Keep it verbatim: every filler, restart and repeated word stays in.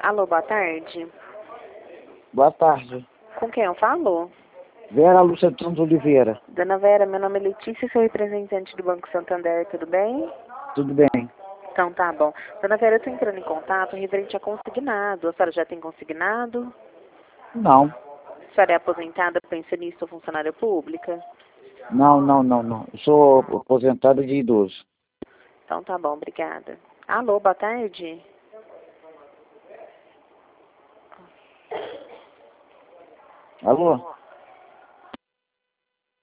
Alô, boa tarde. Boa tarde. Com quem eu falo? Vera Lúcia Santos Oliveira. Dona Vera, meu nome é Letícia, sou representante do Banco Santander, tudo bem? Tudo bem? Então tá bom. Dona Vera, eu estou entrando em contato referente a consignado. A senhora já tem consignado? Não. A senhora é aposentada, pensionista ou funcionária pública? Não, não, não, não. Eu sou aposentado de idoso. Então tá bom, obrigada. Alô, boa tarde. Alô?